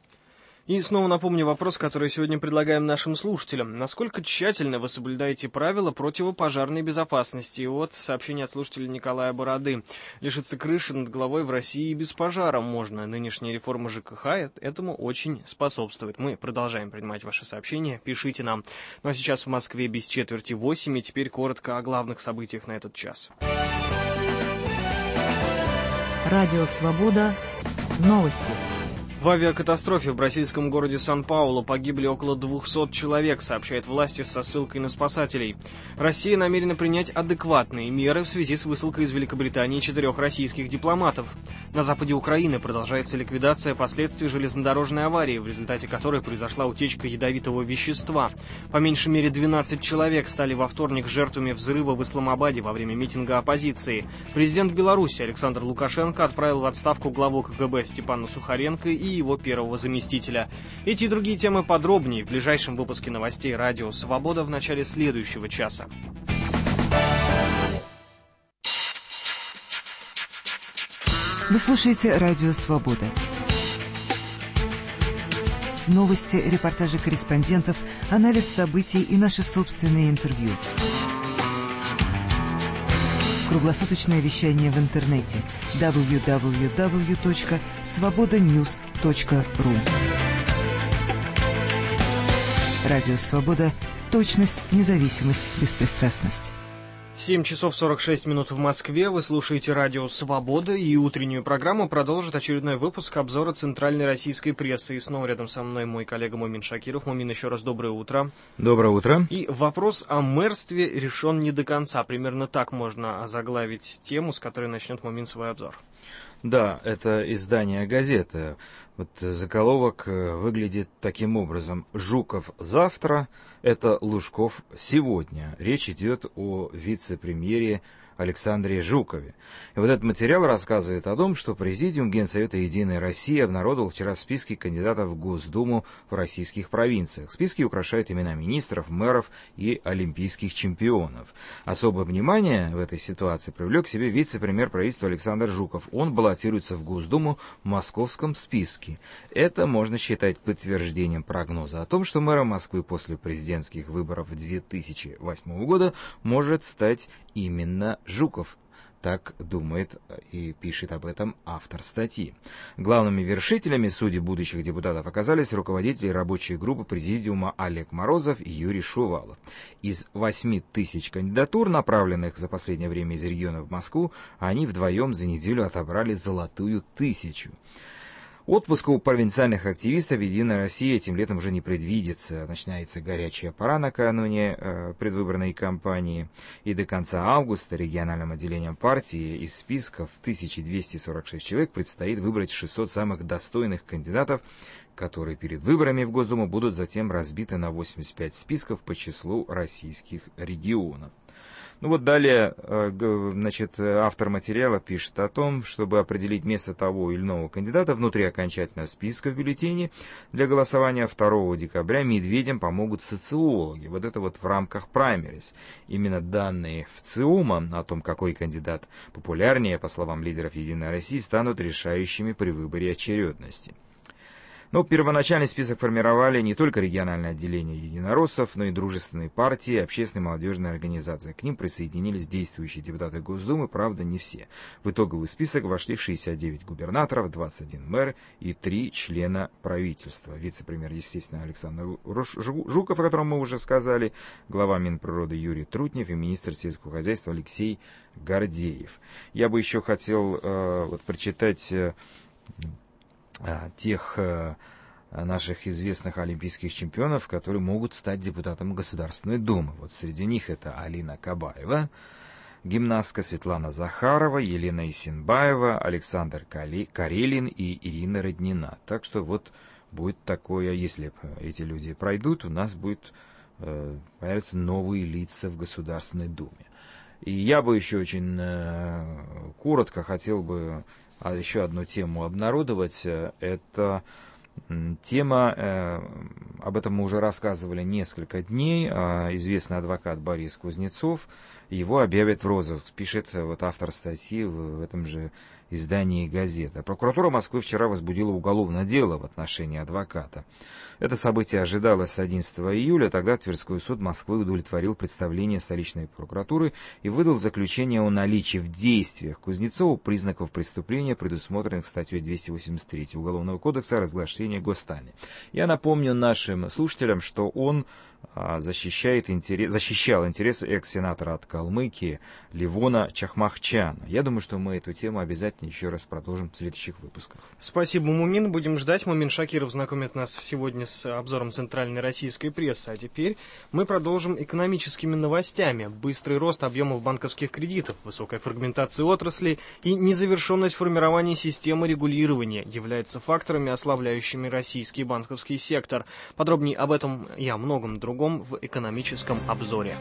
И снова напомню вопрос, который сегодня предлагаем нашим слушателям. Насколько тщательно вы соблюдаете правила противопожарной безопасности? И вот сообщение от слушателя Николая Бороды. Лишиться крыши над головой в России без пожара можно. Нынешняя реформа ЖКХ этому очень способствует. Мы продолжаем принимать ваши сообщения. Пишите нам. Ну а сейчас в Москве без четверти восемь. И теперь коротко о главных событиях на этот час. Радио Свобода. Новости. В авиакатастрофе в бразильском городе Сан-Паулу погибли около двухсот человек, сообщают власти со ссылкой на спасателей. Россия намерена принять адекватные меры в связи с высылкой из Великобритании четырех российских дипломатов. На западе Украины продолжается ликвидация последствий железнодорожной аварии, в результате которой произошла утечка ядовитого вещества. По меньшей мере двенадцать человек стали во вторник жертвами взрыва в Исламабаде во время митинга оппозиции. Президент Беларуси Александр Лукашенко отправил в отставку главу ка гэ бэ Степана Сухаренко и его первого заместителя. Эти и другие темы подробнее в ближайшем выпуске новостей «Радио Свобода» в начале следующего часа. Вы слушаете «Радио Свобода». Новости, репортажи корреспондентов, анализ событий и наши собственные интервью. круглосуточное вещание в интернете дабл ю дабл ю дабл ю точка свобода ньюс точка ру. Радио «Свобода». Точность, независимость, беспристрастность. семь часов сорок шесть минут в Москве. Вы слушаете радио «Свобода», и утреннюю программу продолжит очередной выпуск обзора центральной российской прессы. И снова рядом со мной мой коллега Мумин Шакиров. Мумин, еще раз доброе утро. Доброе утро. И вопрос о мэрстве решен не до конца. Примерно так можно озаглавить тему, с которой начнет Мумин свой обзор. Да, это издание газеты. Вот заголовок выглядит таким образом: «Жуков завтра, это Лужков сегодня». Речь идет о вице-премьере Александре Жукове. И вот этот материал рассказывает о том, что Президиум Генсовета «Единой России» обнародовал вчера списки кандидатов в Госдуму в российских провинциях. Списки украшают имена министров, мэров и олимпийских чемпионов. Особое внимание в этой ситуации привлек к себе вице-премьер правительства Александр Жуков. Он баллотируется в Госдуму в московском списке. Это можно считать подтверждением прогноза о том, что мэром Москвы после президентских выборов две тысячи восьмого года может стать именно Жуков. Так думает и пишет об этом автор статьи. Главными вершителями судей будущих депутатов оказались руководители рабочей группы Президиума Олег Морозов и Юрий Шувалов. Из восьми тысяч кандидатур, направленных за последнее время из региона в Москву, они вдвоем за неделю отобрали золотую тысячу. Отпуска у провинциальных активистов «Единой России» этим летом уже не предвидится. Начинается горячая пора накануне э, предвыборной кампании. И до конца августа региональным отделением партии из списков тысяча двести сорок шесть человек предстоит выбрать шестьсот самых достойных кандидатов, которые перед выборами в Госдуму будут затем разбиты на восемьдесят пять списков по числу российских регионов. Ну вот далее, значит, автор материала пишет о том, чтобы определить место того или иного кандидата внутри окончательного списка в бюллетене для голосования второго декабря Медведям помогут социологи. Вот это вот в рамках праймерис. Именно данные ВЦИОМа о том, какой кандидат популярнее, по словам лидеров «Единой России», станут решающими при выборе очередности. Но первоначальный список формировали не только региональное отделение единороссов, но и дружественные партии, общественные молодежные организации. К ним присоединились действующие депутаты Госдумы, правда, не все. В итоговый список вошли шестьдесят девять губернаторов, двадцать один мэр и три члена правительства. Вице-премьер, естественно, Александр Жуков, о котором мы уже сказали, глава Минприроды Юрий Трутнев и министр сельского хозяйства Алексей Гордеев. Я бы еще хотел э, вот, прочитать... Э, тех э, наших известных олимпийских чемпионов, которые могут стать депутатом Государственной Думы. Вот среди них это Алина Кабаева, гимнастка Светлана Захарова, Елена Исенбаева, Александр Карелин и Ирина Роднина. Так что вот будет такое, если эти люди пройдут, у нас будет э, появятся новые лица в Государственной Думе. И я бы еще очень э, коротко хотел бы А еще одну тему обнародовать. Это тема, э, об этом мы уже рассказывали несколько дней. Э, известный адвокат Борис Кузнецов, его объявят в розыск, пишет вот автор статьи в, в этом же издании газеты. Прокуратура Москвы вчера возбудила уголовное дело в отношении адвоката. Это событие ожидалось с одиннадцатого июля. Тогда Тверской суд Москвы удовлетворил представление столичной прокуратуры и выдал заключение о наличии в действиях Кузнецова признаков преступления, предусмотренных статьей двести восемьдесят три Уголовного кодекса «Разглашение гостайны». Я напомню нашим слушателям, что он защищает интерес, защищал интересы экс-сенатора от Калмыкии Левона Чахмахчана. Я думаю, что мы эту тему обязательно еще раз продолжим в следующих выпусках. Спасибо, Мумин. Будем ждать. Мумин Шакиров знакомит нас сегодня с обзором центральной российской прессы. А теперь мы продолжим экономическими новостями. Быстрый рост объемов банковских кредитов, высокая фрагментация отрасли и незавершенность формирования системы регулирования являются факторами, ослабляющими российский банковский сектор. Подробнее об этом и о многом другом в экономическом обзоре.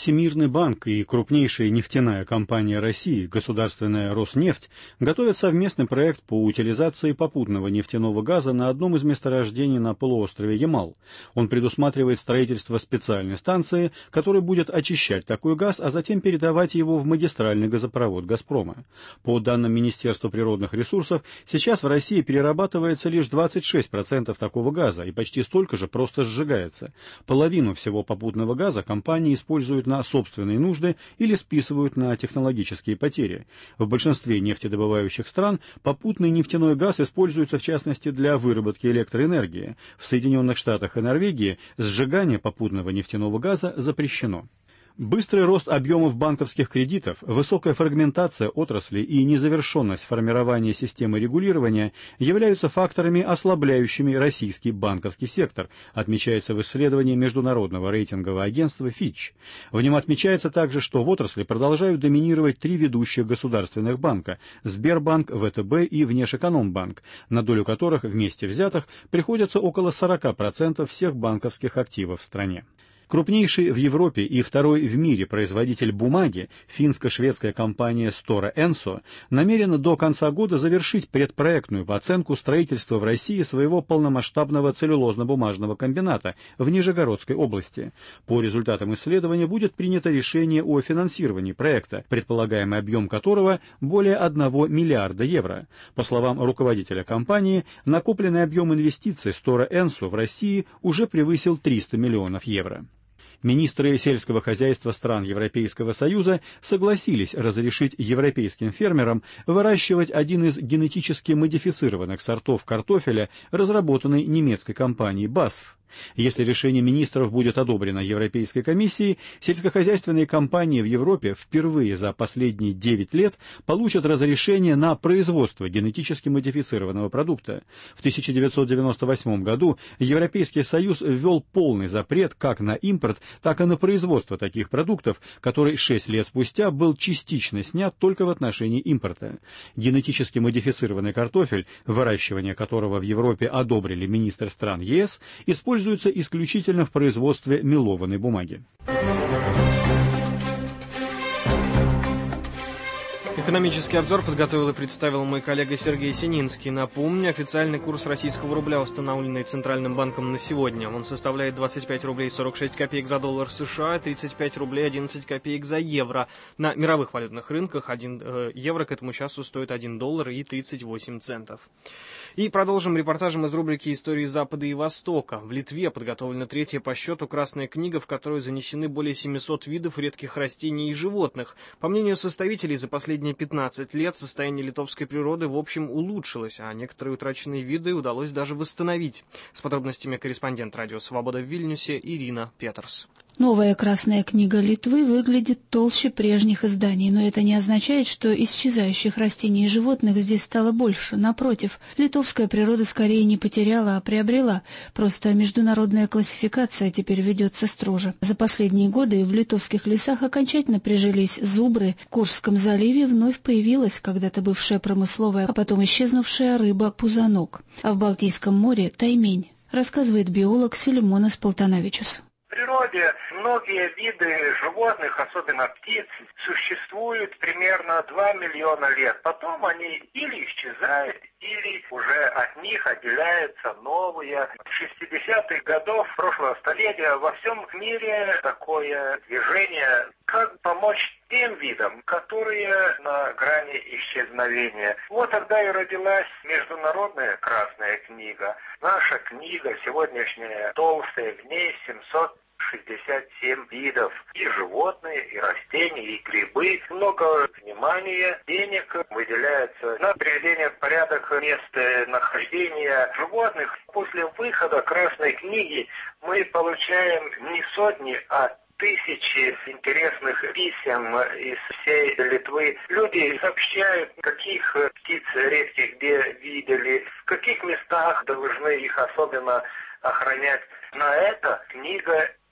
Всемирный банк и крупнейшая нефтяная компания России, государственная Роснефть, готовят совместный проект по утилизации попутного нефтяного газа на одном из месторождений на полуострове Ямал. Он предусматривает строительство специальной станции, которая будет очищать такой газ, а затем передавать его в магистральный газопровод «Газпрома». По данным Министерства природных ресурсов, сейчас в России перерабатывается лишь двадцать шесть процентов такого газа, и почти столько же просто сжигается. Половину всего попутного газа компании используют на собственные нужды или списывают на технологические потери. В большинстве нефтедобывающих стран попутный нефтяной газ используется в частности для выработки электроэнергии. В Соединенных Штатах и Норвегии сжигание попутного нефтяного газа запрещено. Быстрый рост объемов банковских кредитов, высокая фрагментация отрасли и незавершенность формирования системы регулирования являются факторами, ослабляющими российский банковский сектор, отмечается в исследовании международного рейтингового агентства Fitch. В нем отмечается также, что в отрасли продолжают доминировать три ведущих государственных банка – Сбербанк, ВТБ и Внешэкономбанк, на долю которых вместе взятых приходится около сорок процентов всех банковских активов в стране. Крупнейший в Европе и второй в мире производитель бумаги, финско-шведская компания Stora Enso, намерена до конца года завершить предпроектную оценку строительства в России своего полномасштабного целлюлозно-бумажного комбината в Нижегородской области. По результатам исследования будет принято решение о финансировании проекта, предполагаемый объем которого более одного миллиарда евро. По словам руководителя компании, накопленный объем инвестиций Stora Enso в России уже превысил триста миллионов евро. Министры сельского хозяйства стран Европейского Союза согласились разрешить европейским фермерам выращивать один из генетически модифицированных сортов картофеля, разработанный немецкой компанией би эй эс эф. Если решение министров будет одобрено Европейской комиссией, сельскохозяйственные компании в Европе впервые за последние девять лет получат разрешение на производство генетически модифицированного продукта. В тысяча девятьсот девяносто восьмом году Европейский Союз ввел полный запрет как на импорт, так и на производство таких продуктов, который шесть лет спустя был частично снят только в отношении импорта. Генетически модифицированный картофель, выращивание которого в Европе одобрили министры стран ЕС, используется используется исключительно в производстве мелованной бумаги. Экономический обзор подготовил и представил мой коллега Сергей Сининский. Напомню, официальный курс российского рубля, установленный Центральным банком на сегодня. Он составляет двадцать пять рублей сорок шесть копеек за доллар США, тридцать пять рублей одиннадцать копеек за евро. На мировых валютных рынках один э, евро к этому часу стоит один доллар и тридцать восемь центов. И продолжим репортажем из рубрики «Истории Запада и Востока». В Литве подготовлена третья по счету красная книга, в которой занесены более семисот видов редких растений и животных. По мнению составителей, за последние пятнадцать лет состояние литовской природы в общем улучшилось, а некоторые утраченные виды удалось даже восстановить. С подробностями корреспондент «Радио Свобода» в Вильнюсе Ирина Петерс. Новая Красная книга Литвы выглядит толще прежних изданий, но это не означает, что исчезающих растений и животных здесь стало больше. Напротив, литовская природа скорее не потеряла, а приобрела. Просто международная классификация теперь ведется строже. За последние годы в литовских лесах окончательно прижились зубры. В Куршском заливе вновь появилась когда-то бывшая промысловая, а потом исчезнувшая рыба-пузанок. А в Балтийском море — таймень, рассказывает биолог Силимонас Полтановичус. В природе многие виды животных, особенно птиц, существуют примерно два миллиона лет. Потом они или исчезают, или уже от них отделяются новые. В шестидесятых годов прошлого столетия во всем мире такое движение, как помочь тем видам, которые на грани исчезновения. Вот тогда и родилась Международная Красная книга. Наша книга сегодняшняя толстая, в ней семьсот шестьдесят семь видов. И животные, и растения, и грибы. Много внимания, денег выделяется на приведение в порядок места нахождения животных. После выхода Красной книги мы получаем не сотни, а тысячи интересных писем из всей Литвы. Люди сообщают, каких птиц редких где видели, в каких местах должны их особенно охранять. На это книга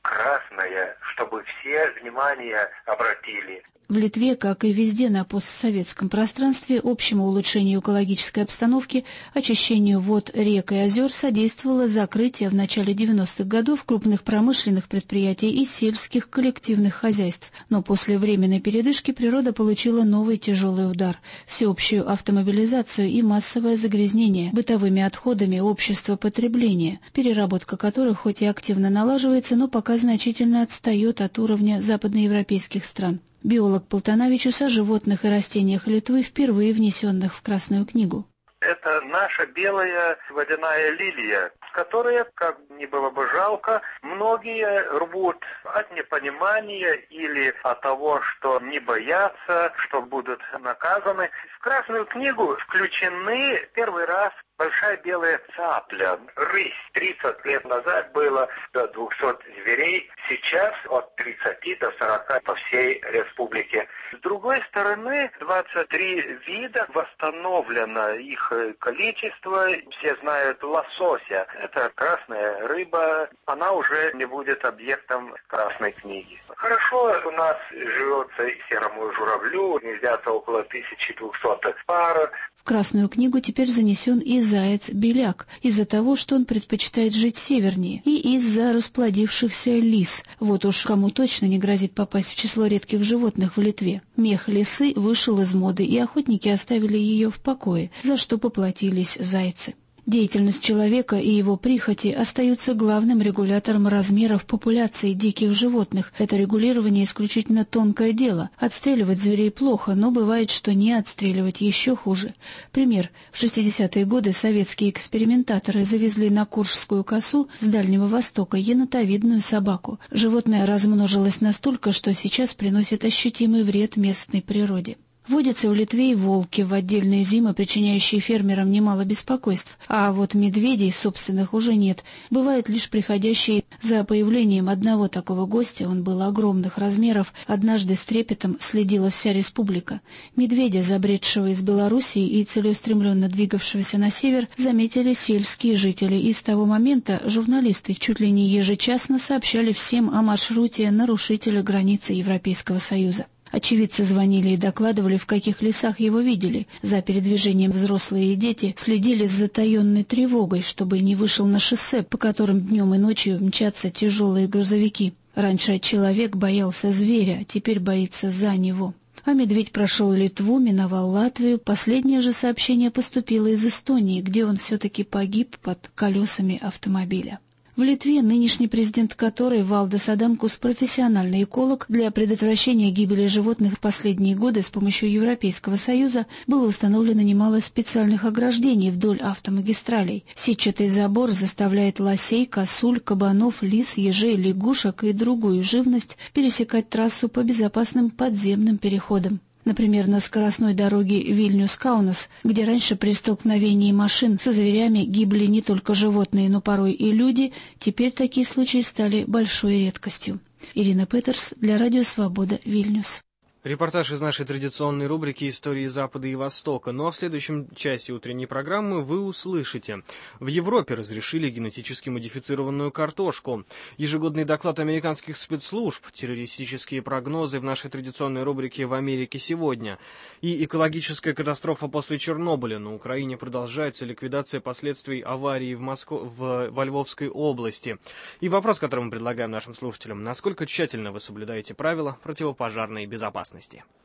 красное, чтобы все внимание обратили. В Литве, как и везде на постсоветском пространстве, общему улучшению экологической обстановки, очищению вод, рек и озер содействовало закрытие в начале девяностых годов крупных промышленных предприятий и сельских коллективных хозяйств. Но после временной передышки природа получила новый тяжелый удар – всеобщую автомобилизацию и массовое загрязнение бытовыми отходами общества потребления, переработка которых хоть и активно налаживается, но пока значительно отстает от уровня западноевропейских стран. Биолог Полтановичус о животных и растениях Литвы, впервые внесенных в Красную книгу. Это наша белая водяная лилия, которая, как ни было бы жалко, многие рвут от непонимания или от того, что не боятся, что будут наказаны. В Красную книгу включены первый раз большая белая цапля, рысь. тридцать лет назад было до двухсот зверей, сейчас от тридцати до сорока по всей республике. С другой стороны, двадцать три вида восстановлено их количество. Все знают лосося. Это красная рыба, она уже не будет объектом Красной книги. Хорошо у нас живется и серому журавлю, гнездятся около тысячи двухсот пар. В Красную книгу теперь занесен и заяц-беляк, из-за того, что он предпочитает жить севернее, и из-за расплодившихся лис. Вот уж кому точно не грозит попасть в число редких животных в Литве. Мех лисы вышел из моды, и охотники оставили ее в покое, за что поплатились зайцы. Деятельность человека и его прихоти остаются главным регулятором размеров популяции диких животных. Это регулирование исключительно тонкое дело. Отстреливать зверей плохо, но бывает, что не отстреливать еще хуже. Пример. В шестидесятые годы советские экспериментаторы завезли на Куршскую косу с Дальнего Востока енотовидную собаку. Животное размножилось настолько, что сейчас приносит ощутимый вред местной природе. Водятся в Литве и волки в отдельные зимы, причиняющие фермерам немало беспокойств, а вот медведей собственных уже нет, бывают лишь приходящие. За появлением одного такого гостя, он был огромных размеров, однажды с трепетом следила вся республика. Медведя, забредшего из Белоруссии и целеустремленно двигавшегося на север, заметили сельские жители, и с того момента журналисты чуть ли не ежечасно сообщали всем о маршруте нарушителя границы Европейского Союза. Очевидцы звонили и докладывали, в каких лесах его видели. За передвижением взрослые и дети следили с затаенной тревогой, чтобы не вышел на шоссе, по которым днем и ночью мчатся тяжелые грузовики. Раньше человек боялся зверя, теперь боится за него. А медведь прошел Литву, миновал Латвию. Последнее же сообщение поступило из Эстонии, где он все-таки погиб под колесами автомобиля. В Литве нынешний президент которой, Валдис Адамкус, профессиональный эколог, для предотвращения гибели животных в последние годы с помощью Европейского Союза было установлено немало специальных ограждений вдоль автомагистралей. Сетчатый забор заставляет лосей, косуль, кабанов, лис, ежей, лягушек и другую живность пересекать трассу по безопасным подземным переходам. Например, на скоростной дороге Вильнюс-Каунас, где раньше при столкновении машин со зверями гибли не только животные, но порой и люди, теперь такие случаи стали большой редкостью. Ирина Петерс для Радио Свобода, Вильнюс. Репортаж из нашей традиционной рубрики «Истории Запада и Востока». Ну а в следующем часе утренней программы вы услышите. В Европе разрешили генетически модифицированную картошку. Ежегодный доклад американских спецслужб, террористические прогнозы в нашей традиционной рубрике «В Америке сегодня». И экологическая катастрофа после Чернобыля. На Украине продолжается ликвидация последствий аварии в Москве, в, во Львовской области. И вопрос, который мы предлагаем нашим слушателям: насколько тщательно вы соблюдаете правила противопожарной безопасности?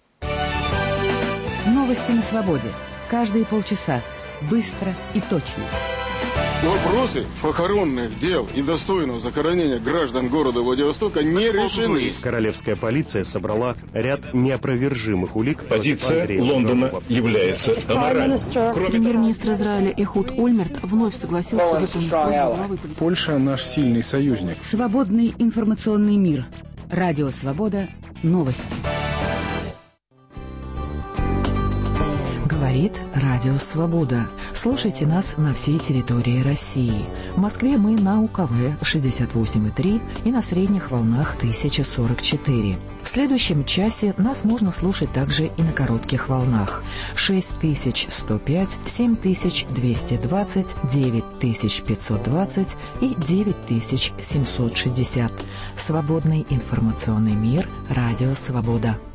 Новости на свободе. Каждые полчаса. Быстро и точно. Вопросы похоронных дел и достойного захоронения граждан города Владивостока не решены. Королевская полиция собрала ряд неопровержимых улик. Позиция Лондона является аморальной. Премьер-министр Израиля Эхуд Ольмерт вновь согласился выполнить главы. Польша наш сильный союзник. Свободный информационный мир. Радио Свобода. Новости. Говорит Радио Свобода. Слушайте нас на всей территории России. В Москве мы на УКВ шестьдесят восемь и три и на средних волнах тысяча сорок четыре. В следующем часе нас можно слушать также и на коротких волнах. шесть тысяч сто пять, семь тысяч двести двадцать, девять тысяч пятьсот двадцать и девять тысяч семьсот шестьдесят. Свободный информационный мир. Радио Свобода.